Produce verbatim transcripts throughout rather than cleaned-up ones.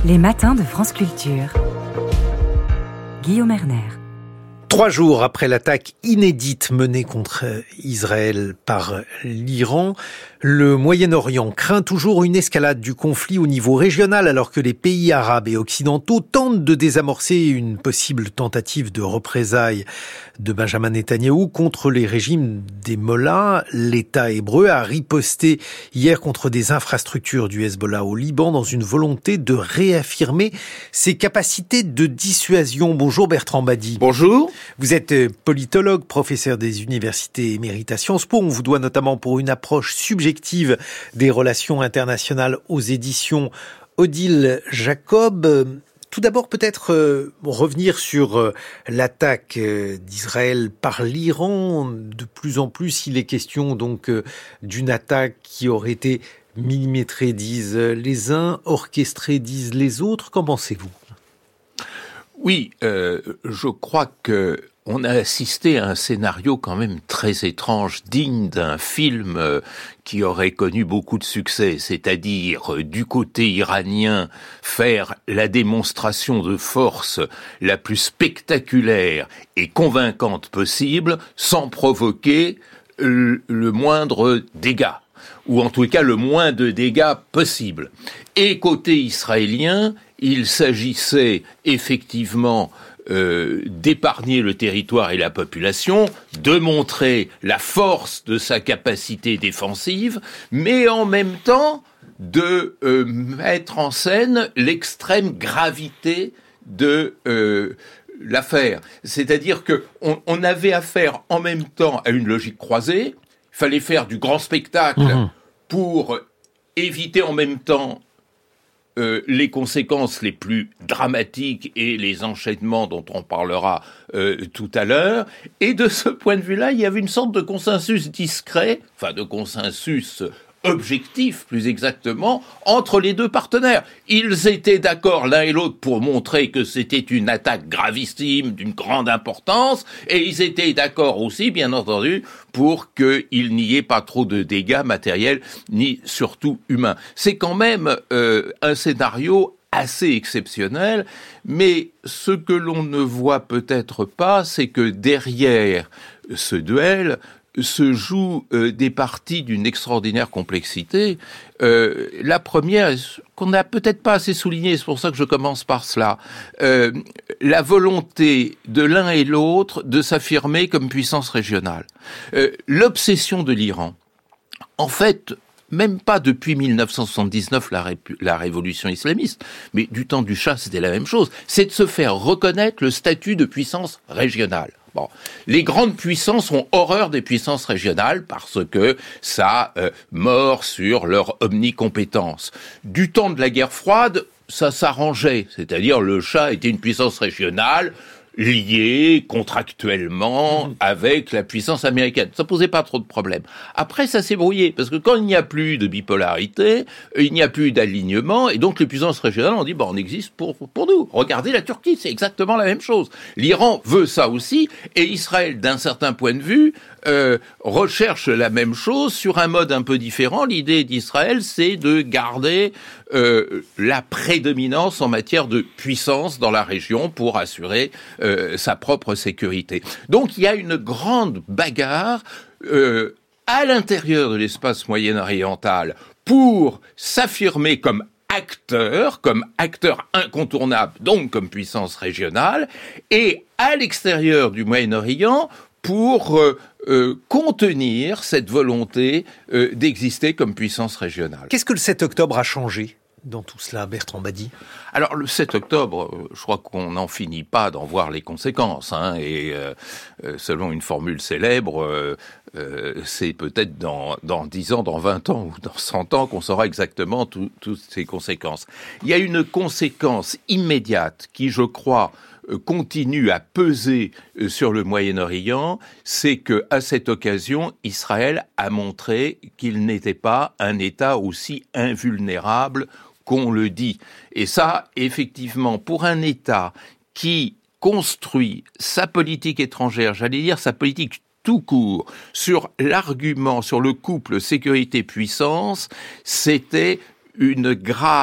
Les matins de France Culture. Guillaume Erner. Trois jours après l'attaque inédite menée contre Israël par l'Iran, le Moyen-Orient craint toujours une escalade du conflit au niveau régional alors que les pays arabes et occidentaux tentent de désamorcer une possible tentative de représailles de Benjamin Netanyahou contre les régimes des mollahs. L'État hébreu a riposté hier contre des infrastructures du Hezbollah au Liban dans une volonté de réaffirmer ses capacités de dissuasion. Bonjour Bertrand Badi. Bonjour. Vous êtes politologue, professeur des universités émérites à Sciences Po. On vous doit notamment pour une approche subjective des relations internationales aux éditions Odile Jacob. Tout d'abord, peut-être euh, revenir sur euh, l'attaque euh, d'Israël par l'Iran. De plus en plus, il est question donc euh, d'une attaque qui aurait été millimétrée, disent les uns, orchestrée, disent les autres. Qu'en pensez-vous ? Oui, euh, je crois que on a assisté à un scénario quand même très étrange, digne d'un film euh, qui aurait connu beaucoup de succès, c'est-à-dire euh, du côté iranien faire la démonstration de force la plus spectaculaire et convaincante possible sans provoquer le, le moindre dégât, ou en tout cas le moins de dégâts possible. Et côté israélien, il s'agissait effectivement euh, d'épargner le territoire et la population, de montrer la force de sa capacité défensive, mais en même temps de euh, mettre en scène l'extrême gravité de euh, l'affaire. C'est-à-dire que on, on avait affaire en même temps à une logique croisée. Il fallait faire du grand spectacle mmh. pour éviter en même temps Euh, les conséquences les plus dramatiques et les enchaînements dont on parlera euh, tout à l'heure. Et de ce point de vue-là, il y avait une sorte de consensus discret, enfin de consensus objectif, plus exactement, entre les deux partenaires. Ils étaient d'accord l'un et l'autre pour montrer que c'était une attaque gravissime, d'une grande importance, et ils étaient d'accord aussi, bien entendu, pour qu'il n'y ait pas trop de dégâts matériels, ni surtout humains. C'est quand même euh, un scénario assez exceptionnel, mais ce que l'on ne voit peut-être pas, c'est que derrière ce duel se jouent euh, des parties d'une extraordinaire complexité. Euh, la première, qu'on n'a peut-être pas assez soulignée, c'est pour ça que je commence par cela, euh, la volonté de l'un et l'autre de s'affirmer comme puissance régionale. Euh, l'obsession de l'Iran, en fait, même pas depuis dix-neuf cent soixante-dix-neuf, la, ré- la révolution islamiste, mais du temps du Shah, c'était la même chose, c'est de se faire reconnaître le statut de puissance régionale. Bon, les grandes puissances ont horreur des puissances régionales parce que ça euh, mord sur leur omnicompétence. Du temps de la guerre froide, ça s'arrangeait, c'est-à-dire le Shah était une puissance régionale liée contractuellement avec la puissance américaine. Ça posait pas trop de problèmes. Après, ça s'est brouillé, parce que quand il n'y a plus de bipolarité, il n'y a plus d'alignement, et donc les puissances régionales ont dit, bon, on existe pour, pour nous. Regardez la Turquie, c'est exactement la même chose. L'Iran veut ça aussi, et Israël, d'un certain point de vue, euh, recherche la même chose sur un mode un peu différent. L'idée d'Israël, c'est de garder euh, la prédominance en matière de puissance dans la région pour assurer euh, sa propre sécurité. Donc il y a une grande bagarre euh, à l'intérieur de l'espace moyen-oriental pour s'affirmer comme acteur, comme acteur incontournable, donc comme puissance régionale, et à l'extérieur du Moyen-Orient pour euh, euh, contenir cette volonté euh, d'exister comme puissance régionale. Qu'est-ce que le sept octobre a changé dans tout cela, Bertrand Badi ? Alors, le sept octobre, je crois qu'on n'en finit pas d'en voir les conséquences, hein, et euh, selon une formule célèbre, euh, euh, c'est peut-être dans, dans dix ans, dans vingt ans ou dans cent ans qu'on saura exactement tout, toutes ces conséquences. Il y a une conséquence immédiate qui, je crois, continue à peser sur le Moyen-Orient, c'est que à cette occasion, Israël a montré qu'il n'était pas un État aussi invulnérable qu'on le dit. Et ça, effectivement, pour un État qui construit sa politique étrangère, j'allais dire sa politique tout court, sur l'argument, sur le couple sécurité-puissance, c'était une grave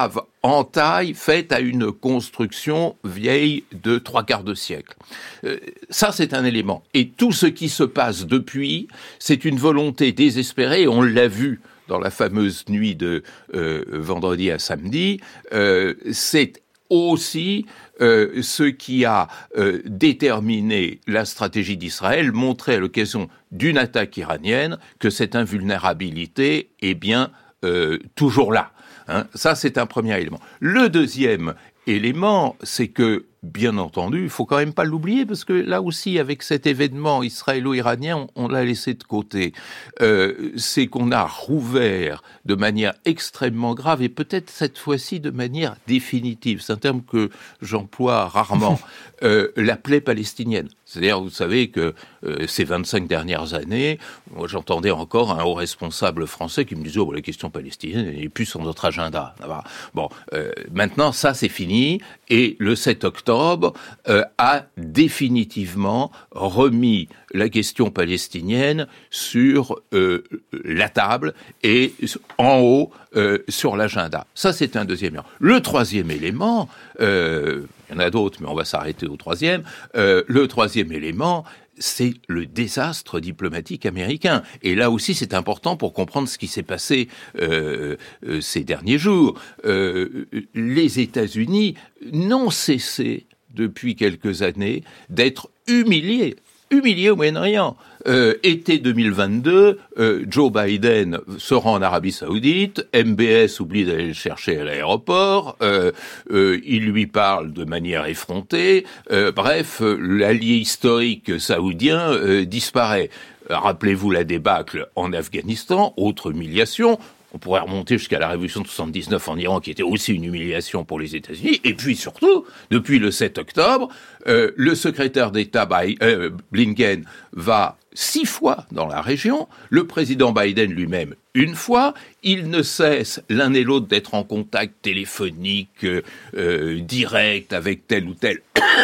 entaille faite à une construction vieille de trois quarts de siècle. Euh, ça, c'est un élément. Et tout ce qui se passe depuis, c'est une volonté désespérée, on l'a vu dans la fameuse nuit de euh, vendredi à samedi, euh, c'est aussi euh, ce qui a euh, déterminé la stratégie d'Israël, montré à l'occasion d'une attaque iranienne que cette invulnérabilité est bien euh, toujours là. Hein. Ça, c'est un premier élément. Le deuxième élément, c'est que, bien entendu, il faut quand même pas l'oublier, parce que là aussi, avec cet événement israélo-iranien, on, on l'a laissé de côté. Euh, c'est qu'on a rouvert de manière extrêmement grave, et peut-être cette fois-ci de manière définitive, c'est un terme que j'emploie rarement, euh, la plaie palestinienne. C'est-à-dire, vous savez que euh, ces vingt-cinq dernières années, moi j'entendais encore un haut responsable français qui me disait oh, « la question palestinienne n'est plus sur notre agenda ». Bon, euh, maintenant, ça c'est fini, et le sept octobre euh, a définitivement remis la question palestinienne sur euh, la table et en haut euh, sur l'agenda. Ça, c'est un deuxième élément. Le troisième élément, euh, il y en a d'autres, mais on va s'arrêter au troisième. Euh, le troisième élément, c'est le désastre diplomatique américain. Et là aussi, c'est important pour comprendre ce qui s'est passé euh, euh, ces derniers jours. Euh, les États-Unis n'ont cessé, depuis quelques années, d'être humiliés. Humilié au Moyen-Orient. Euh, été deux mille vingt-deux, euh, Joe Biden se rend en Arabie Saoudite, M B S oublie d'aller le chercher à l'aéroport, euh, euh, il lui parle de manière effrontée, euh, bref, euh, l'allié historique saoudien euh, disparaît. Rappelez-vous la débâcle en Afghanistan, autre humiliation. On pourrait remonter jusqu'à la révolution de soixante-dix-neuf en Iran, qui était aussi une humiliation pour les États-Unis. Et puis surtout, depuis le sept octobre, euh, le secrétaire d'État Bi- euh, Blinken va six fois dans la région, le président Biden lui-même une fois. Ils ne cessent l'un et l'autre d'être en contact téléphonique, euh, direct avec tel ou tel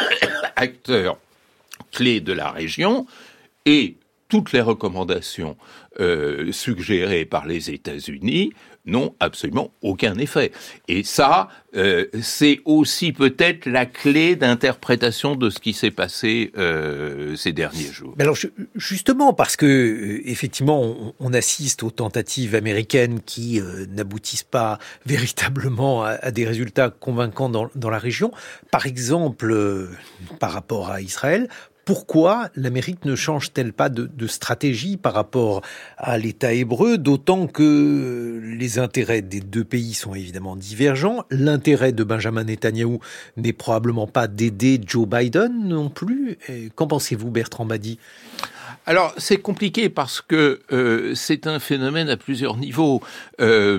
acteur clé de la région. Et toutes les recommandations euh, suggérées par les États-Unis n'ont absolument aucun effet. Et ça, euh, c'est aussi peut-être la clé d'interprétation de ce qui s'est passé euh, ces derniers jours. Mais alors justement, parce que effectivement, on, on assiste aux tentatives américaines qui euh, n'aboutissent pas véritablement à, à des résultats convaincants dans, dans la région. Par exemple, euh, par rapport à Israël. Pourquoi l'Amérique ne change-t-elle pas de, de stratégie par rapport à l'État hébreu, d'autant que les intérêts des deux pays sont évidemment divergents. L'intérêt de Benjamin Netanyahou n'est probablement pas d'aider Joe Biden non plus. Et qu'en pensez-vous, Bertrand Badi ? Alors, c'est compliqué parce que euh, c'est un phénomène à plusieurs niveaux. Euh,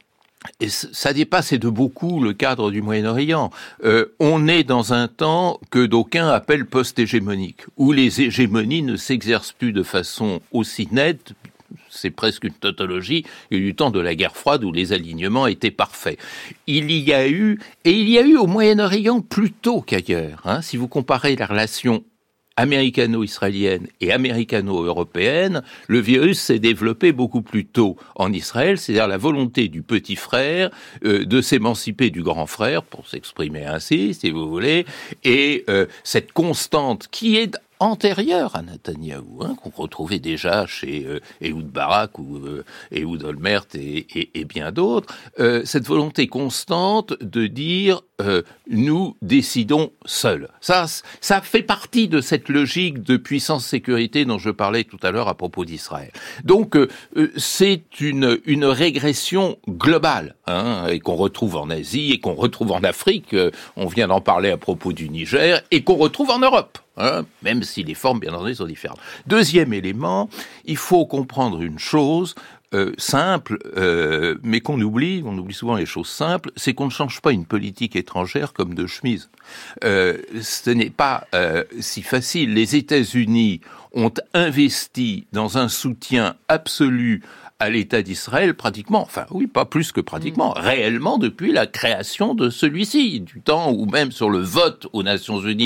Et ça dépasse de beaucoup le cadre du Moyen-Orient. Euh, on est dans un temps que d'aucuns appellent post-hégémonique, où les hégémonies ne s'exercent plus de façon aussi nette. C'est presque une tautologie, il y a eu du temps de la guerre froide où les alignements étaient parfaits. Il y a eu, et il y a eu au Moyen-Orient plus tôt qu'ailleurs, hein, si vous comparez la relation américano-israélienne et américano-européenne, le virus s'est développé beaucoup plus tôt en Israël, c'est-à-dire la volonté du petit frère euh, de s'émanciper du grand frère, pour s'exprimer ainsi, si vous voulez, et euh, cette constante qui est antérieure à Netanyahou, hein, qu'on retrouvait déjà chez euh, Ehud Barak ou euh, Ehud Olmert et, et, et bien d'autres, euh, cette volonté constante de dire euh, nous décidons seuls. Ça, ça fait partie de cette logique de puissance-sécurité dont je parlais tout à l'heure à propos d'Israël. Donc euh, c'est une, une régression globale, hein, et qu'on retrouve en Asie et qu'on retrouve en Afrique. Euh, on vient d'en parler à propos du Niger et qu'on retrouve en Europe. Hein, même si les formes, bien entendu, sont différentes. Deuxième élément, il faut comprendre une chose euh, simple, euh, mais qu'on oublie, on oublie souvent les choses simples, c'est qu'on ne change pas une politique étrangère comme de chemise. Euh, ce n'est pas euh, si facile. Les États-Unis ont investi dans un soutien absolu à l'État d'Israël pratiquement, enfin oui, pas plus que pratiquement, mmh. réellement depuis la création de celui-ci, du temps où même sur le vote aux Nations Unies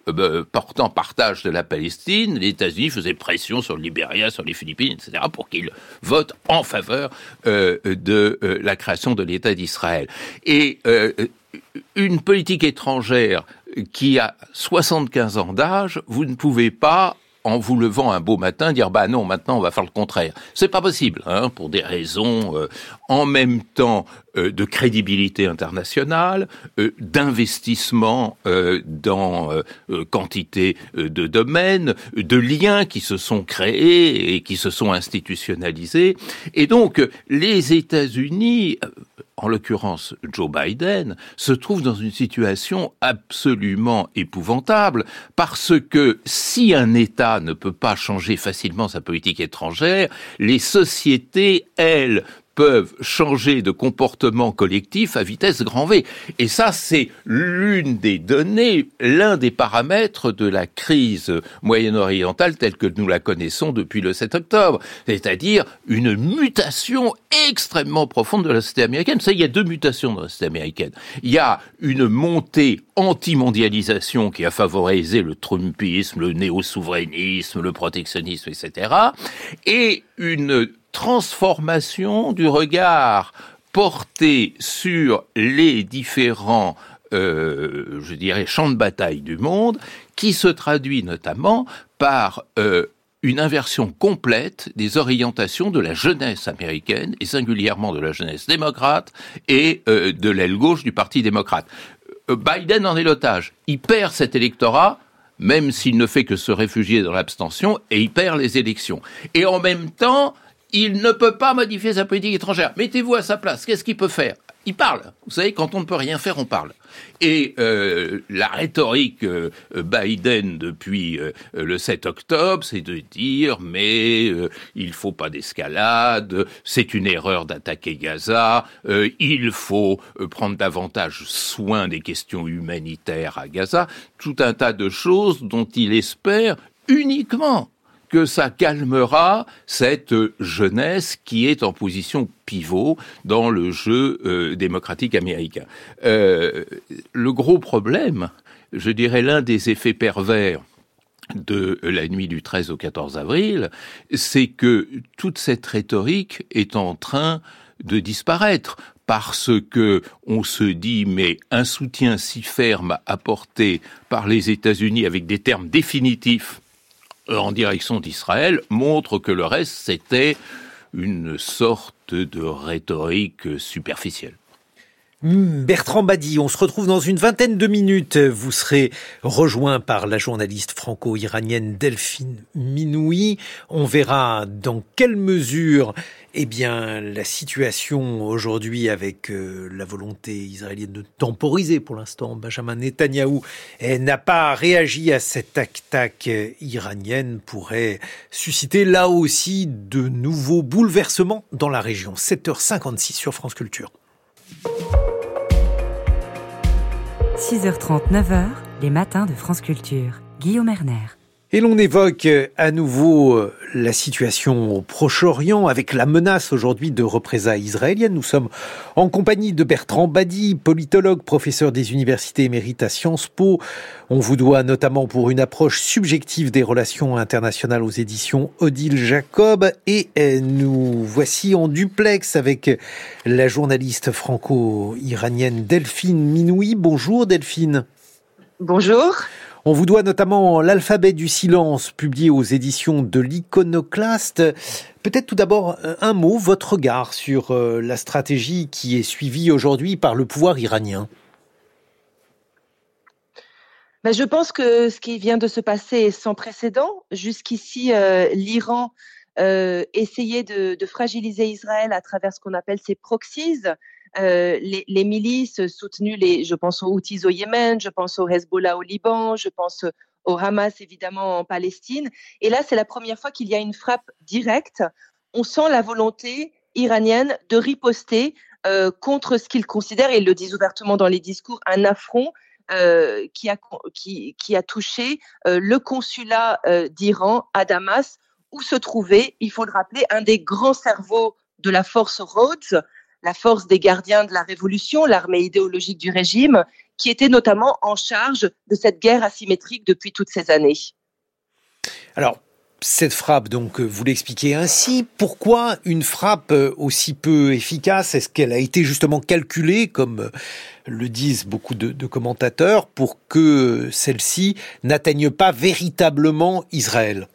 euh, portant partage de la Palestine, les États-Unis faisaient pression sur le Libéria, sur les Philippines, et cetera, pour qu'ils votent en faveur euh, de euh, la création de l'État d'Israël. Et euh, une politique étrangère qui a soixante-quinze ans d'âge, vous ne pouvez pas, en vous levant un beau matin, dire « bah non, maintenant on va faire le contraire ». C'est pas possible, hein, pour des raisons euh, en même temps euh, de crédibilité internationale, euh, d'investissement euh, dans euh, quantité euh, de domaines, de liens qui se sont créés et qui se sont institutionnalisés. Et donc, les États-Unis, en l'occurrence Joe Biden, se trouve dans une situation absolument épouvantable, parce que si un État ne peut pas changer facilement sa politique étrangère, les sociétés, elles, peuvent changer de comportement collectif à vitesse grand V. Et ça, c'est l'une des données, l'un des paramètres de la crise moyen-orientale telle que nous la connaissons depuis le sept octobre. C'est-à-dire une mutation extrêmement profonde de la société américaine. Ça, il y a deux mutations dans la société américaine. Il y a une montée anti-mondialisation qui a favorisé le trumpisme, le néo-souverainisme, le protectionnisme, et cetera. Et une transformation du regard porté sur les différents, euh, je dirais, champs de bataille du monde, qui se traduit notamment par euh, une inversion complète des orientations de la jeunesse américaine, et singulièrement de la jeunesse démocrate et euh, de l'aile gauche du Parti démocrate. Euh, Biden en est l'otage. Il perd cet électorat, même s'il ne fait que se réfugier dans l'abstention, et il perd les élections. Et en même temps, il ne peut pas modifier sa politique étrangère. Mettez-vous à sa place. Qu'est-ce qu'il peut faire ? Il parle. Vous savez, quand on ne peut rien faire, on parle. Et euh, la rhétorique euh, Biden depuis euh, le sept octobre, c'est de dire mais euh, il faut pas d'escalade, c'est une erreur d'attaquer Gaza, euh, il faut euh, prendre davantage soin des questions humanitaires à Gaza, tout un tas de choses dont il espère uniquement que ça calmera cette jeunesse qui est en position pivot dans le jeu euh, démocratique américain. Euh, le gros problème, je dirais l'un des effets pervers de la nuit du treize au quatorze avril, c'est que toute cette rhétorique est en train de disparaître. Parce que on se dit, mais un soutien si ferme apporté par les États-Unis avec des termes définitifs en direction d'Israël, montre que le reste, c'était une sorte de rhétorique superficielle. Bertrand Badi, on se retrouve dans une vingtaine de minutes. Vous serez rejoint par la journaliste franco-iranienne Delphine Minoui. On verra dans quelle mesure eh bien, la situation aujourd'hui avec euh, la volonté israélienne de temporiser pour l'instant Benjamin Netanyahou n'a pas réagi à cette attaque iranienne pourrait susciter là aussi de nouveaux bouleversements dans la région. sept heures cinquante-six sur France Culture. six heures trente, neuf heures, les matins de France Culture. Guillaume Erner. Et l'on évoque à nouveau la situation au Proche-Orient avec la menace aujourd'hui de représailles israéliennes. Nous sommes en compagnie de Bertrand Badi, politologue, professeur des universités émérites à Sciences Po. On vous doit notamment pour une approche subjective des relations internationales aux éditions Odile Jacob. Et nous voici en duplex avec la journaliste franco-iranienne Delphine Minoui. Bonjour Delphine. Bonjour. On vous doit notamment l'Alphabet du silence, publié aux éditions de l'Iconoclaste. Peut-être tout d'abord un mot, votre regard sur la stratégie qui est suivie aujourd'hui par le pouvoir iranien. Ben, je pense que ce qui vient de se passer est sans précédent. Jusqu'ici, euh, l'Iran euh, essayait de, de fragiliser Israël à travers ce qu'on appelle ses proxies. Euh, les, les milices soutenues, les, je pense aux Houthis au Yémen, je pense au Hezbollah au Liban, je pense au Hamas évidemment en Palestine. Et là, c'est la première fois qu'il y a une frappe directe. On sent la volonté iranienne de riposter euh, contre ce qu'ils considèrent, et ils le disent ouvertement dans les discours, un affront euh, qui, a, qui, qui a touché euh, le consulat euh, d'Iran à Damas, où se trouvait, il faut le rappeler, un des grands cerveaux de la force Rhodes, la force des gardiens de la révolution, l'armée idéologique du régime, qui était notamment en charge de cette guerre asymétrique depuis toutes ces années. Alors, cette frappe, donc, vous l'expliquez ainsi. Pourquoi une frappe aussi peu efficace? Est-ce qu'elle a été justement calculée, comme le disent beaucoup de, de commentateurs, pour que celle-ci n'atteigne pas véritablement Israël?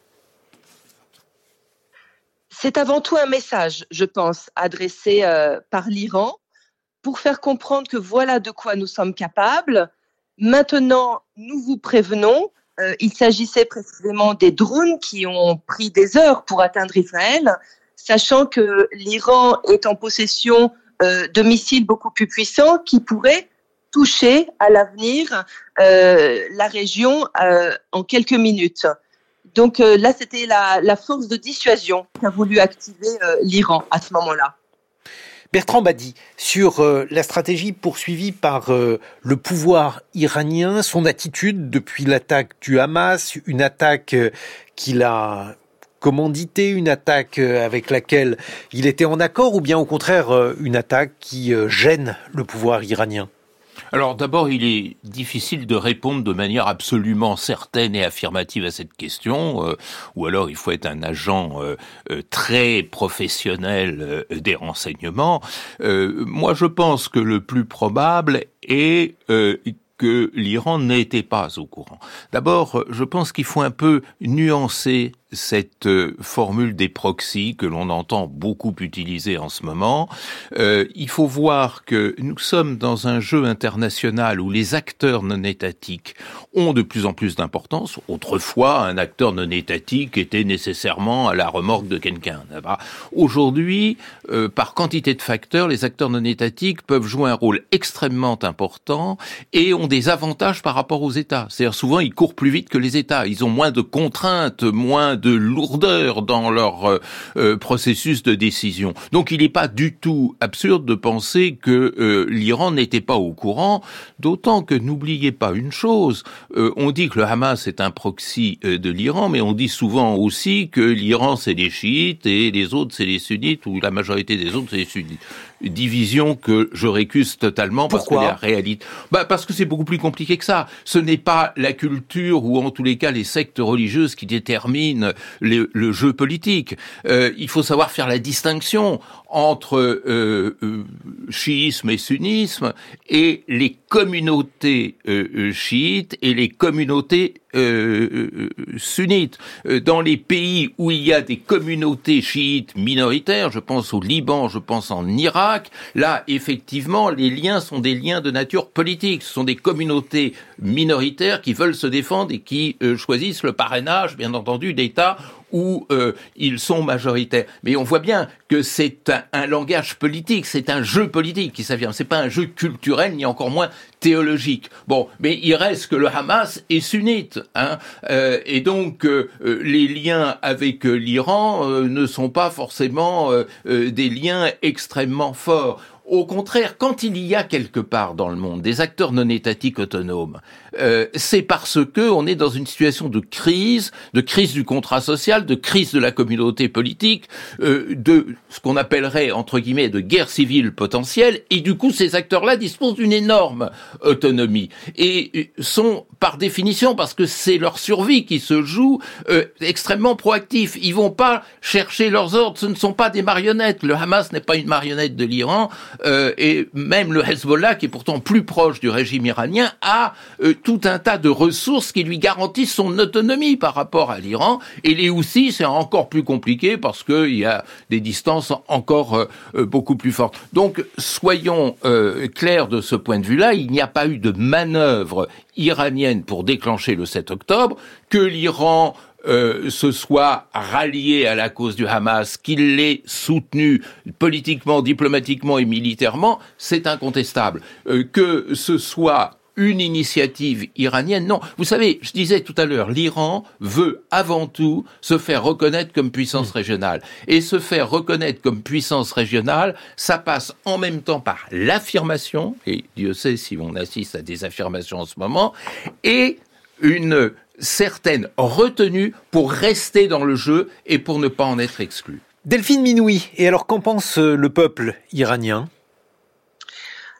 C'est avant tout un message, je pense, adressé euh, par l'Iran pour faire comprendre que voilà de quoi nous sommes capables. Maintenant, nous vous prévenons. Euh, il s'agissait précisément des drones qui ont pris des heures pour atteindre Israël, sachant que l'Iran est en possession euh, de missiles beaucoup plus puissants qui pourraient toucher à l'avenir euh, la région euh, en quelques minutes. Donc euh, là, c'était la, la force de dissuasion qu'a voulu activer euh, l'Iran à ce moment-là. Bertrand Badi, sur euh, la stratégie poursuivie par euh, le pouvoir iranien, son attitude depuis l'attaque du Hamas, une attaque euh, qu'il a commanditée, une attaque euh, avec laquelle il était en accord, ou bien au contraire euh, une attaque qui euh, gêne le pouvoir iranien? Alors d'abord, il est difficile de répondre de manière absolument certaine et affirmative à cette question, euh, ou alors il faut être un agent euh, euh, très professionnel euh, des renseignements. Euh, moi, je pense que le plus probable est euh, que l'Iran n'était pas au courant. D'abord, je pense qu'il faut un peu nuancer cette euh, formule des proxys que l'on entend beaucoup utiliser en ce moment. Euh, il faut voir que nous sommes dans un jeu international où les acteurs non étatiques ont de plus en plus d'importance. Autrefois, un acteur non étatique était nécessairement à la remorque de quelqu'un. Aujourd'hui, euh, par quantité de facteurs, les acteurs non étatiques peuvent jouer un rôle extrêmement important et ont des avantages par rapport aux États. C'est-à-dire souvent, ils courent plus vite que les États. Ils ont moins de contraintes, moins de lourdeur dans leur euh, processus de décision. Donc il n'est pas du tout absurde de penser que euh, l'Iran n'était pas au courant, d'autant que n'oubliez pas une chose, euh, on dit que le Hamas est un proxy euh, de l'Iran, mais on dit souvent aussi que l'Iran c'est les chiites et les autres c'est les sunnites, ou la majorité des autres c'est les sunnites. Division que je récuse totalement. Pourquoi ? Parce que la réalité, bah parce que c'est beaucoup plus compliqué que ça. Ce n'est pas la culture ou en tous les cas les sectes religieuses qui déterminent le, le jeu politique. Euh, il faut savoir faire la distinction entre euh, euh, chiisme et sunnisme et les communautés euh, chiites et les communautés euh, euh, sunnites. Dans les pays où il y a des communautés chiites minoritaires, je pense au Liban, je pense en Irak, là, effectivement, les liens sont des liens de nature politique. Ce sont des communautés minoritaires qui veulent se défendre et qui euh, choisissent le parrainage, bien entendu, d'États où euh, ils sont majoritaires. Mais on voit bien que c'est un, un langage politique, c'est un jeu politique qui s'affirme. C'est pas un jeu culturel, ni encore moins théologique. Bon, mais il reste que le Hamas est sunnite, hein, euh, et donc euh, les liens avec euh, l'Iran euh, ne sont pas forcément euh, euh, des liens extrêmement forts. Au contraire, quand il y a quelque part dans le monde des acteurs non étatiques autonomes, euh, c'est parce que on est dans une situation de crise, de crise du contrat social, de crise de la communauté politique, euh, de ce qu'on appellerait entre guillemets de guerre civile potentielle, et du coup ces acteurs-là disposent d'une énorme autonomie et sont par définition, parce que c'est leur survie qui se joue, euh, extrêmement proactifs. Ils vont pas chercher leurs ordres, ce ne sont pas des marionnettes. Le Hamas n'est pas une marionnette de l'Iran. Euh, et même le Hezbollah, qui est pourtant plus proche du régime iranien, a euh, tout un tas de ressources qui lui garantissent son autonomie par rapport à l'Iran. Et les Houthis, c'est encore plus compliqué parce qu'il y a des distances encore euh, beaucoup plus fortes. Donc, soyons euh, clairs de ce point de vue-là, il n'y a pas eu de manœuvre iranienne pour déclencher le sept octobre, que l'Iran Euh, se soit rallié à la cause du Hamas, qu'il l'ait soutenu politiquement, diplomatiquement et militairement, c'est incontestable. Euh, que ce soit une initiative iranienne, non. Vous savez, je disais tout à l'heure, l'Iran veut avant tout se faire reconnaître comme puissance régionale. Et se faire reconnaître comme puissance régionale, ça passe en même temps par l'affirmation, et Dieu sait si on assiste à des affirmations en ce moment, et une certaine retenue pour rester dans le jeu et pour ne pas en être exclu. Delphine Minoui, et alors qu'en pense le peuple iranien ?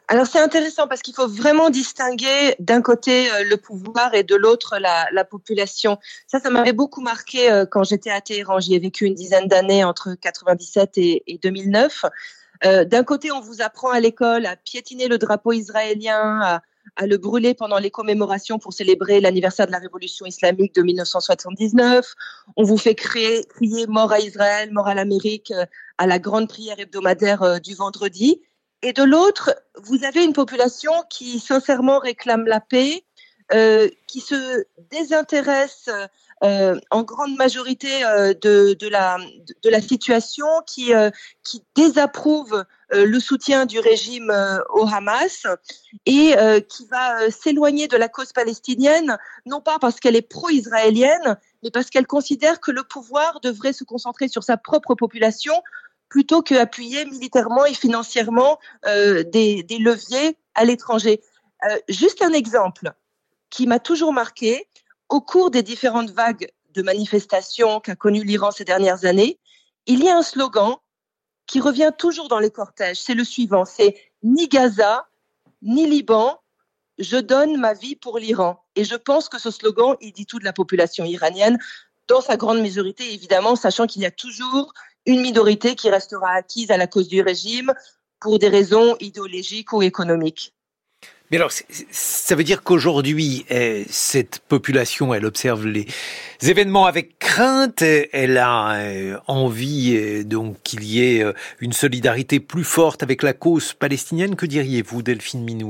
Alors c'est intéressant parce qu'il faut vraiment distinguer d'un côté euh, le pouvoir et de l'autre la, la population. Ça, ça m'avait beaucoup marqué euh, quand j'étais à Téhéran. J'y ai vécu une dizaine d'années entre quatre-vingt-dix-sept et, et deux mille neuf. Euh, d'un côté, on vous apprend à l'école à piétiner le drapeau israélien, à, à le brûler pendant les commémorations pour célébrer l'anniversaire de la révolution islamique de mille neuf cent soixante-dix-neuf. On vous fait crier, crier mort à Israël, mort à l'Amérique, euh, à la grande prière hebdomadaire euh, du vendredi. Et de l'autre, vous avez une population qui sincèrement réclame la paix, euh, qui se désintéresse euh, en grande majorité euh, de, de, la, de la situation, qui, euh, qui désapprouve euh, le soutien du régime euh, au Hamas et euh, qui va euh, s'éloigner de la cause palestinienne, non pas parce qu'elle est pro-israélienne, mais parce qu'elle considère que le pouvoir devrait se concentrer sur sa propre population plutôt qu'appuyer militairement et financièrement euh, des, des leviers à l'étranger. Euh, juste un exemple qui m'a toujours marqué, au cours des différentes vagues de manifestations qu'a connues l'Iran ces dernières années, il y a un slogan qui revient toujours dans les cortèges, c'est le suivant, c'est « Ni Gaza, ni Liban, je donne ma vie pour l'Iran ». Et je pense que ce slogan, il dit tout de la population iranienne, dans sa grande majorité, évidemment, sachant qu'il y a toujours une minorité qui restera acquise à la cause du régime pour des raisons idéologiques ou économiques. Mais alors, ça veut dire qu'aujourd'hui, cette population, elle observe les événements avec crainte, elle a envie donc qu'il y ait une solidarité plus forte avec la cause palestinienne. Que diriez-vous, Delphine Minoui ?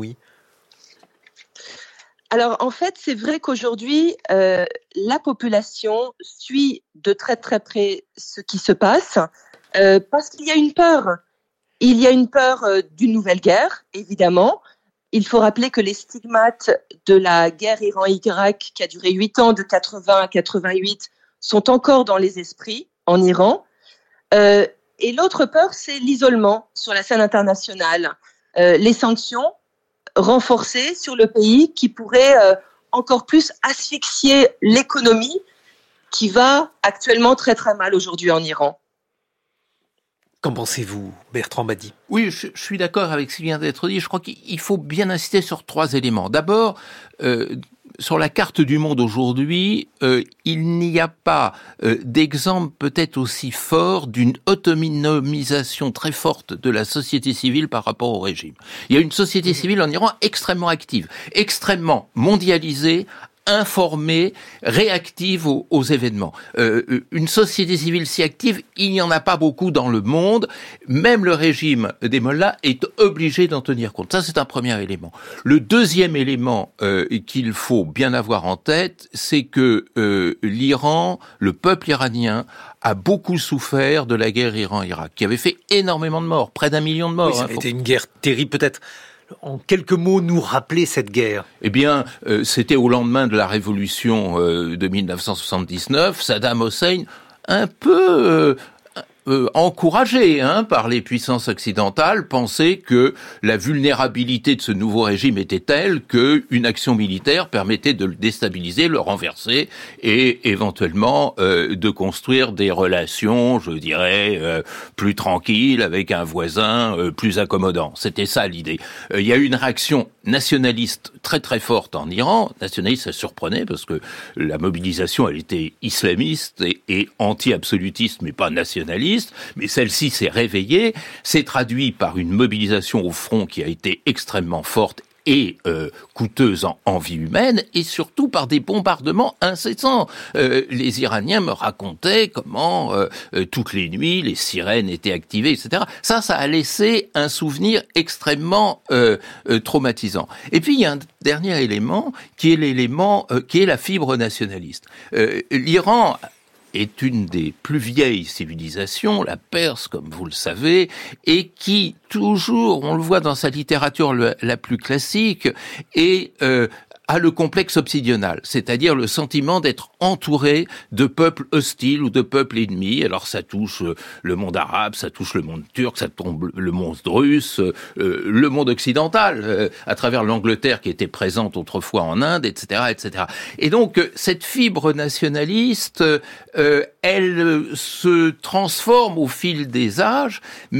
Alors, en fait, c'est vrai qu'aujourd'hui, euh, la population suit de très très près ce qui se passe euh, parce qu'il y a une peur. Il y a une peur euh, d'une nouvelle guerre, évidemment. Il faut rappeler que les stigmates de la guerre Iran-Irak, qui a duré huit ans, de quatre-vingts à quatre-vingt-huit, sont encore dans les esprits en Iran. Euh, et l'autre peur, c'est l'isolement sur la scène internationale. Euh, les sanctions renforcées sur le pays qui pourraient euh, encore plus asphyxier l'économie qui va actuellement très très mal aujourd'hui en Iran. Qu'en pensez-vous, Bertrand Badi ? Oui, je, je suis d'accord avec ce qui vient d'être dit. Je crois qu'il faut bien insister sur trois éléments. D'abord, euh, sur la carte du monde aujourd'hui, euh, il n'y a pas euh, d'exemple peut-être aussi fort d'une autonomisation très forte de la société civile par rapport au régime. Il y a une société civile en Iran extrêmement active, extrêmement mondialisée, informée, réactive aux, aux événements. Euh, une société civile si active, il n'y en a pas beaucoup dans le monde. Même le régime des mollahs est obligé d'en tenir compte. Ça, c'est un premier élément. Le deuxième élément euh, qu'il faut bien avoir en tête, c'est que euh, l'Iran, le peuple iranien, a beaucoup souffert de la guerre Iran-Irak, qui avait fait énormément de morts, près d'un million de morts. Oui, ça hein, a faut... été une guerre terrible, peut-être. En quelques mots, nous rappeler cette guerre. Eh bien, euh, c'était au lendemain de la révolution euh, de mille neuf cent soixante-dix-neuf. Saddam Hussein, un peu euh, euh, encouragé hein, par les puissances occidentales, pensait que la vulnérabilité de ce nouveau régime était telle qu'une action militaire permettait de le déstabiliser, le renverser et éventuellement euh, de construire des relations, je dirais, euh, plus tranquilles avec un voisin euh, plus accommodant. C'était ça l'idée. Euh, il y a eu une réaction nationaliste très très forte en Iran. Nationaliste, ça surprenait parce que la mobilisation, elle était islamiste et, et anti-absolutiste, mais pas nationaliste. Mais celle-ci s'est réveillée, s'est traduite par une mobilisation au front qui a été extrêmement forte et euh, coûteuse en, en vie humaine, et surtout par des bombardements incessants. Euh, les Iraniens me racontaient comment euh, euh, toutes les nuits les sirènes étaient activées, et cetera. Ça, ça a laissé un souvenir extrêmement euh, euh, traumatisant. Et puis il y a un dernier élément qui est l'élément euh, qui est la fibre nationaliste. Euh, L'Iran est une des plus vieilles civilisations, la Perse, comme vous le savez, et qui, toujours, on le voit dans sa littérature le, la plus classique, est euh, a le complexe obsidional, c'est-à-dire le sentiment d'être entouré de peuples hostiles ou de peuples ennemis. Alors ça touche le monde arabe, ça touche le monde turc, ça tombe le monde russe, euh, le monde occidental, euh, à travers l'Angleterre qui était présente autrefois en Inde, et cetera, et cetera. Et donc cette fibre nationaliste, euh, elle se transforme au fil des âges, mais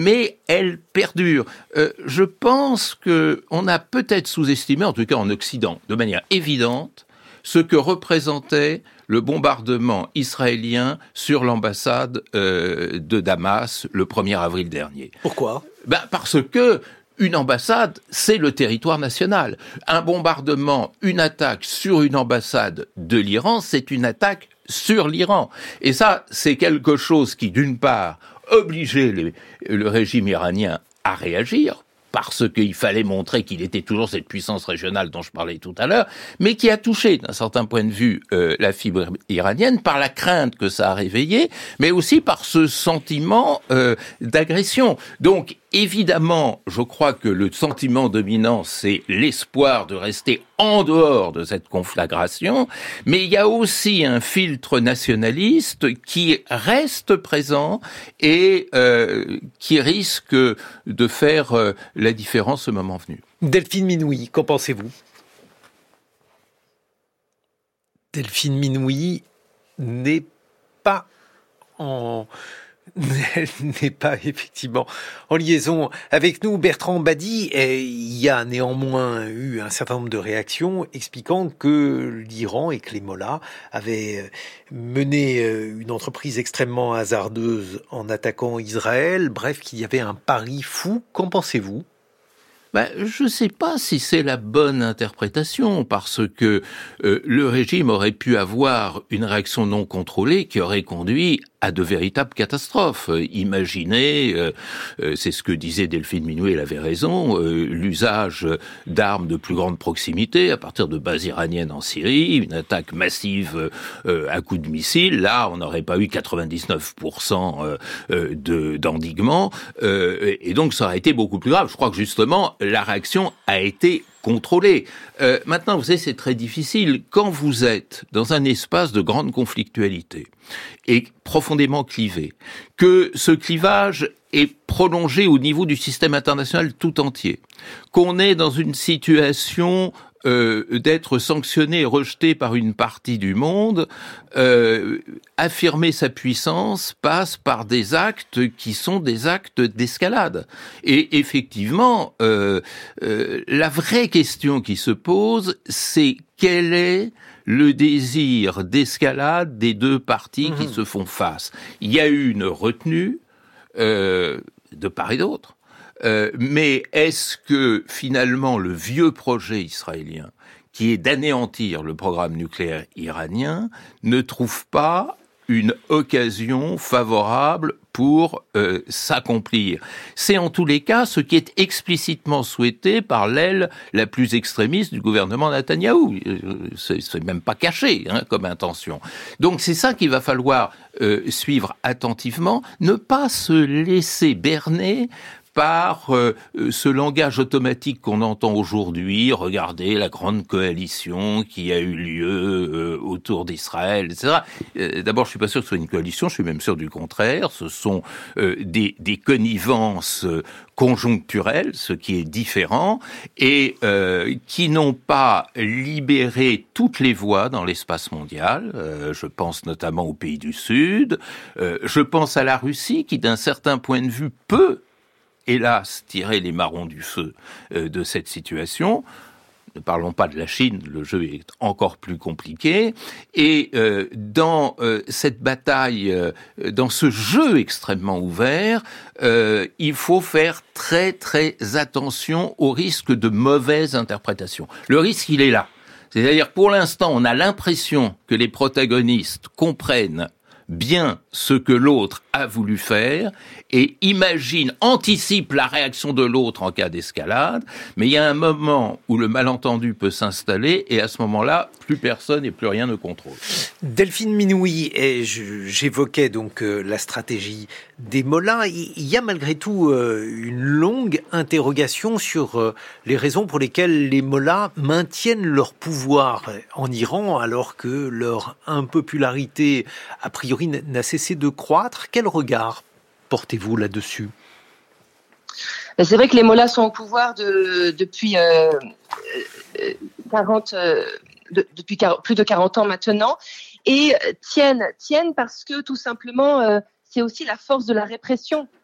elle perdure. Euh, je pense qu'on a peut-être sous-estimé, en tout cas en Occident, de manière évidente, ce que représentait le bombardement israélien sur l'ambassade euh, de Damas le premier avril dernier. Pourquoi ? Ben parce que une ambassade, c'est le territoire national. Un bombardement, une attaque sur une ambassade de l'Iran, c'est une attaque sur l'Iran. Et ça, c'est quelque chose qui, d'une part, obligeait le, le régime iranien à réagir, parce qu'il fallait montrer qu'il était toujours cette puissance régionale dont je parlais tout à l'heure, mais qui a touché, d'un certain point de vue, euh, la fibre iranienne par la crainte que ça a réveillé, mais aussi par ce sentiment euh, d'agression. Donc, évidemment, je crois que le sentiment dominant, c'est l'espoir de rester en dehors de cette conflagration, mais il y a aussi un filtre nationaliste qui reste présent et euh, qui risque de faire euh, la différence au moment venu. Delphine Minouy, qu'en pensez-vous ? Delphine Minouy n'est pas en... n'est pas effectivement en liaison avec nous. Bertrand Badi, il y a néanmoins eu un certain nombre de réactions expliquant que l'Iran et que les mollahs avaient mené une entreprise extrêmement hasardeuse en attaquant Israël, bref, qu'il y avait un pari fou. Qu'en pensez-vous ? Ben, je ne sais pas si c'est la bonne interprétation, parce que euh, le régime aurait pu avoir une réaction non contrôlée qui aurait conduit à de véritables catastrophes. Euh, imaginez, euh, euh, c'est ce que disait Delphine Minouy, elle avait raison, euh, l'usage d'armes de plus grande proximité à partir de bases iraniennes en Syrie, une attaque massive euh, à coups de missiles. Là, on n'aurait pas eu quatre-vingt-dix-neuf pour cent euh, euh, de, d'endiguement, euh, et donc ça aurait été beaucoup plus grave. Je crois que justement, la réaction a été contrôlée. Euh, maintenant, vous savez, c'est très difficile. Quand vous êtes dans un espace de grande conflictualité et profondément clivé, que ce clivage est prolongé au niveau du système international tout entier, qu'on est dans une situation euh, d'être sanctionné et rejeté par une partie du monde, euh, affirmer sa puissance passe par des actes qui sont des actes d'escalade. Et effectivement, euh, euh, la vraie question qui se pose, c'est quel est le désir d'escalade des deux parties mmh. qui se font face. Il y a eu une retenue euh, de part et d'autre. Euh, mais est-ce que finalement le vieux projet israélien, qui est d'anéantir le programme nucléaire iranien, ne trouve pas une occasion favorable pour euh, s'accomplir? C'est en tous les cas ce qui est explicitement souhaité par l'aile la plus extrémiste du gouvernement Netanyahou. C'est, c'est même pas caché hein, comme intention. Donc c'est ça qu'il va falloir euh, suivre attentivement, ne pas se laisser berner par euh, ce langage automatique qu'on entend aujourd'hui, regardez la grande coalition qui a eu lieu euh, autour d'Israël, et cetera. Euh, d'abord, je suis pas sûr que ce soit une coalition, je suis même sûr du contraire. Ce sont euh, des, des connivences euh, conjoncturelles, ce qui est différent, et euh, qui n'ont pas libéré toutes les voies dans l'espace mondial. Euh, je pense notamment aux pays du Sud. Euh, je pense à la Russie, qui, d'un certain point de vue, peut hélas, tirer les marrons du feu euh, de cette situation. Ne parlons pas de la Chine, le jeu est encore plus compliqué. Et euh, dans euh, cette bataille, euh, dans ce jeu extrêmement ouvert, euh, il faut faire très très attention au risque de mauvaise interprétation. Le risque, il est là. C'est-à-dire, pour l'instant, on a l'impression que les protagonistes comprennent bien ce que l'autre a voulu faire et imagine, anticipe la réaction de l'autre en cas d'escalade, mais il y a un moment où le malentendu peut s'installer et à ce moment-là, plus personne et plus rien ne contrôle. Delphine Minouy, et j'évoquais donc euh, la stratégie des mollahs. Il y a malgré tout euh, une longue interrogation sur euh, les raisons pour lesquelles les mollahs maintiennent leur pouvoir en Iran alors que leur impopularité, a priori, n'a cessé de croître. Quel regard portez-vous là-dessus ? C'est vrai que les mollahs sont au pouvoir de, depuis, euh, quarante, euh, de, depuis plus de quarante ans maintenant et tiennent, tiennent parce que tout simplement, euh, c'est aussi la force de la répression.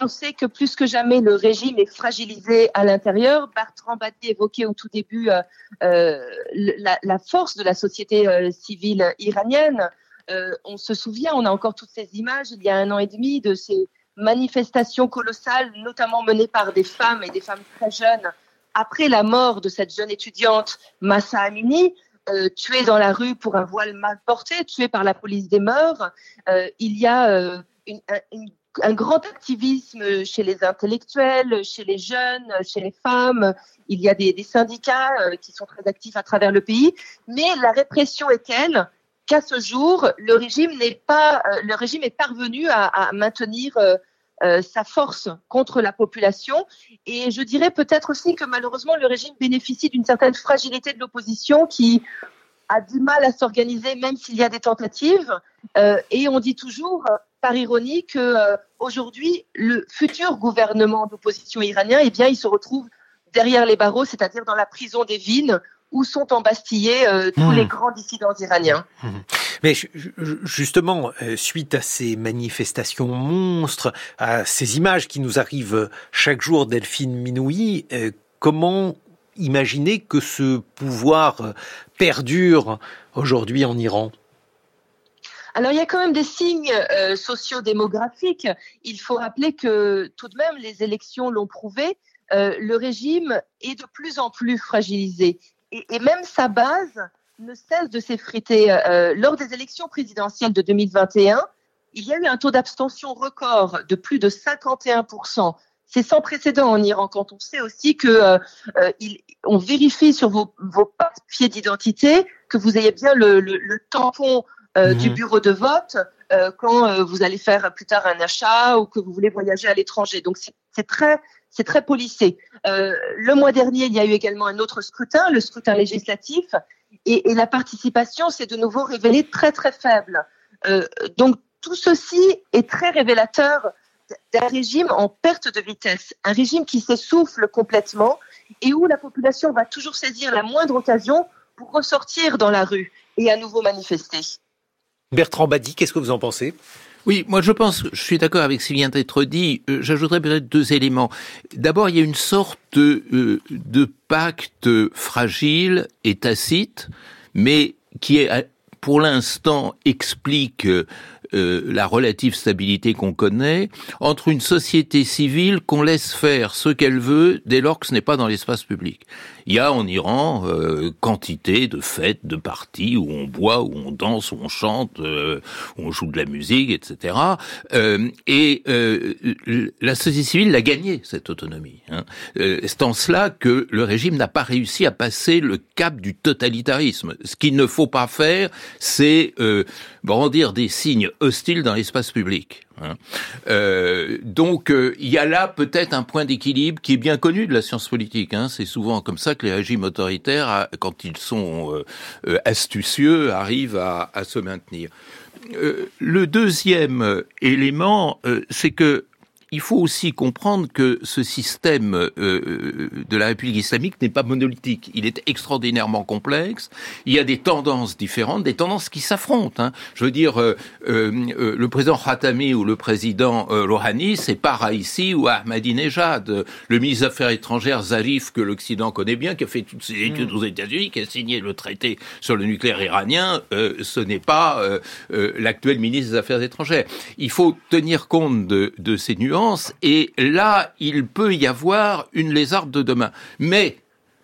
On sait que plus que jamais, le régime est fragilisé à l'intérieur. Bertrand Badi évoquait au tout début euh, euh, la, la force de la société euh, civile iranienne. Euh, on se souvient, on a encore toutes ces images, il y a un an et demi, de ces manifestations colossales, notamment menées par des femmes et des femmes très jeunes, après la mort de cette jeune étudiante Mahsa Amini, euh, tuée dans la rue pour un voile mal porté, tuée par la police des mœurs. Euh, il y a euh, une, une, un grand activisme chez les intellectuels, chez les jeunes, chez les femmes. Il y a des, des syndicats euh, qui sont très actifs à travers le pays. Mais la répression est telle qu'à ce jour, le régime n'est pas, euh, le régime est parvenu à, à maintenir euh, euh, sa force contre la population. Et je dirais peut-être aussi que malheureusement, le régime bénéficie d'une certaine fragilité de l'opposition qui a du mal à s'organiser, même s'il y a des tentatives. Euh, et on dit toujours, euh, par ironie, que euh, aujourd'hui, le futur gouvernement d'opposition iranien, eh bien, il se retrouve derrière les barreaux, c'est-à-dire dans la prison d'Evin, où sont embastillés euh, tous mmh. les grands dissidents iraniens. Mmh. Mais justement, suite à ces manifestations monstres, à ces images qui nous arrivent chaque jour, Delphine Minouy, comment imaginer que ce pouvoir perdure aujourd'hui en Iran ? Alors, il y a quand même des signes euh, sociodémographiques. Il faut rappeler que, tout de même, les élections l'ont prouvé, euh, le régime est de plus en plus fragilisé. Et, et même sa base ne cesse de s'effriter. Euh, lors des élections présidentielles de deux mille vingt et un, il y a eu un taux d'abstention record de plus de cinquante et un pour cent. C'est sans précédent en Iran, quand on sait aussi que euh, euh, il, on vérifie sur vos, vos papiers d'identité que vous ayez bien le, le, le tampon euh, mmh. du bureau de vote euh, quand euh, vous allez faire plus tard un achat ou que vous voulez voyager à l'étranger. Donc c'est, c'est très C'est très policé. Euh, le mois dernier, il y a eu également un autre scrutin, le scrutin législatif, et, et la participation s'est de nouveau révélée très très faible. Euh, donc tout ceci est très révélateur d'un régime en perte de vitesse, un régime qui s'essouffle complètement et où la population va toujours saisir la moindre occasion pour ressortir dans la rue et à nouveau manifester. Bertrand Badi, qu'est-ce que vous en pensez ? Oui, moi je pense, je suis d'accord avec ce qui vient d'être dit, euh, j'ajouterais peut-être deux éléments. D'abord, il y a une sorte de, euh, de pacte fragile et tacite, mais qui est, pour l'instant, explique euh, la relative stabilité qu'on connaît, entre une société civile qu'on laisse faire ce qu'elle veut dès lors que ce n'est pas dans l'espace public. Il y a en Iran euh, quantité de fêtes, de parties où on boit, où on danse, où on chante, euh, où on joue de la musique, et cetera. Euh, et euh, la société civile l'a gagné, cette autonomie. Hein. Euh, c'est en cela que le régime n'a pas réussi à passer le cap du totalitarisme. Ce qu'il ne faut pas faire, c'est euh, brandir des signes hostiles dans l'espace public. Hein. Euh, donc euh, il y a là peut-être un point d'équilibre qui est bien connu de la science politique. Hein. C'est souvent comme ça que les régimes autoritaires, quand ils sont euh, euh, astucieux, arrivent à, à se maintenir. Euh, le deuxième élément, euh, c'est que il faut aussi comprendre que ce système euh, de la République islamique n'est pas monolithique. Il est extraordinairement complexe. Il y a des tendances différentes, des tendances qui s'affrontent. Hein. Je veux dire, euh, euh, le président Khatami ou le président euh, Rouhani, c'est pas Raïssi ou Ahmadinejad. Le ministre des Affaires étrangères, Zarif, que l'Occident connaît bien, qui a fait toutes ses études aux États-Unis, qui a signé le traité sur le nucléaire iranien, euh, ce n'est pas euh, euh, l'actuel ministre des Affaires étrangères. Il faut tenir compte de, de ces nuances. Et là, il peut y avoir une lézarde de demain. Mais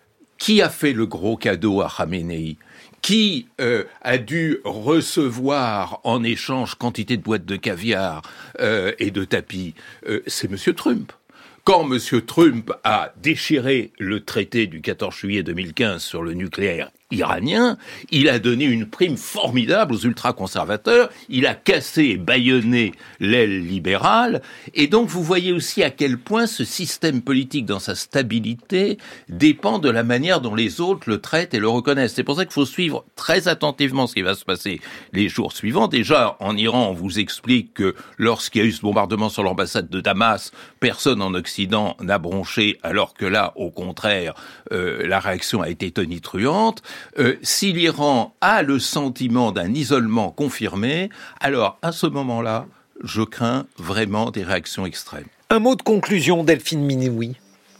qui a fait le gros cadeau à Khamenei ? Qui euh, a dû recevoir en échange quantité de boîtes de caviar euh, et de tapis ? euh, C'est Monsieur Trump. Quand M. Trump a déchiré le traité du quatorze juillet deux mille quinze sur le nucléaire iranien, il a donné une prime formidable aux ultra-conservateurs, il a cassé et bâillonné l'aile libérale, et donc vous voyez aussi à quel point ce système politique dans sa stabilité dépend de la manière dont les autres le traitent et le reconnaissent. C'est pour ça qu'il faut suivre très attentivement ce qui va se passer les jours suivants. Déjà, en Iran, on vous explique que lorsqu'il y a eu ce bombardement sur l'ambassade de Damas, personne en Occident n'a bronché, alors que là, au contraire, euh, la réaction a été tonitruante. Euh, si l'Iran a le sentiment d'un isolement confirmé, alors à ce moment-là, je crains vraiment des réactions extrêmes. Un mot de conclusion, Delphine Minouy.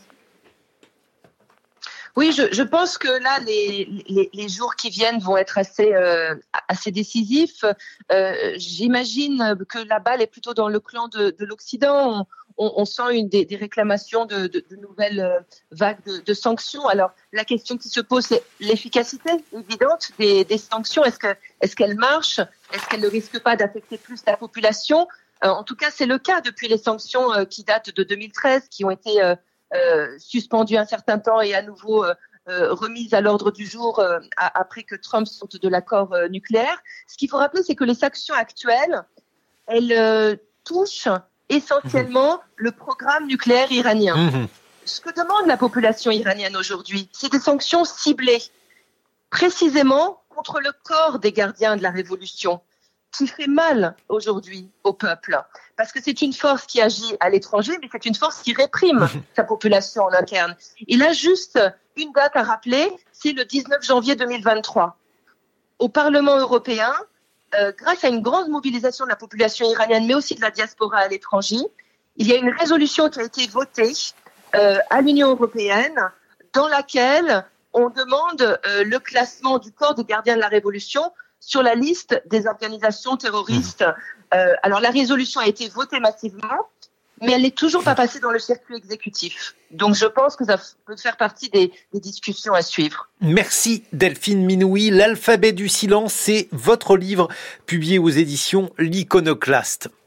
Oui, je, je pense que là, les, les, les jours qui viennent vont être assez, euh, assez décisifs. Euh, j'imagine que la balle est plutôt dans le clan de, de l'Occident. On, on, on sent une des, des réclamations de, de, de nouvelles vagues de, de sanctions. Alors, la question qui se pose, c'est l'efficacité évidente des, des sanctions. Est-ce que, est-ce qu'elles marchent? Est-ce qu'elles ne risquent pas d'affecter plus la population? euh, En tout cas, c'est le cas depuis les sanctions euh, qui datent de deux mille treize, qui ont été euh, Euh, suspendu un certain temps et à nouveau euh, euh, remise à l'ordre du jour euh, à, après que Trump sorte de l'accord euh, nucléaire. Ce qu'il faut rappeler, c'est que les sanctions actuelles, elles euh, touchent essentiellement mmh. le programme nucléaire iranien. Mmh. Ce que demande la population iranienne aujourd'hui, c'est des sanctions ciblées, précisément contre le corps des gardiens de la révolution, qui fait mal aujourd'hui au peuple. Parce que c'est une force qui agit à l'étranger, mais c'est une force qui réprime sa population en interne. Il a juste une date à rappeler, c'est le dix-neuf janvier deux mille vingt-trois. Au Parlement européen, euh, grâce à une grande mobilisation de la population iranienne, mais aussi de la diaspora à l'étranger, il y a une résolution qui a été votée euh, à l'Union européenne dans laquelle on demande euh, le classement du corps des gardiens de la révolution sur la liste des organisations terroristes. Mmh. Euh, alors, la résolution a été votée massivement, mais elle n'est toujours pas passée dans le circuit exécutif. Donc, je pense que ça peut faire partie des, des discussions à suivre. Merci Delphine Minouy. L'alphabet du silence, c'est votre livre publié aux éditions L'Iconoclaste.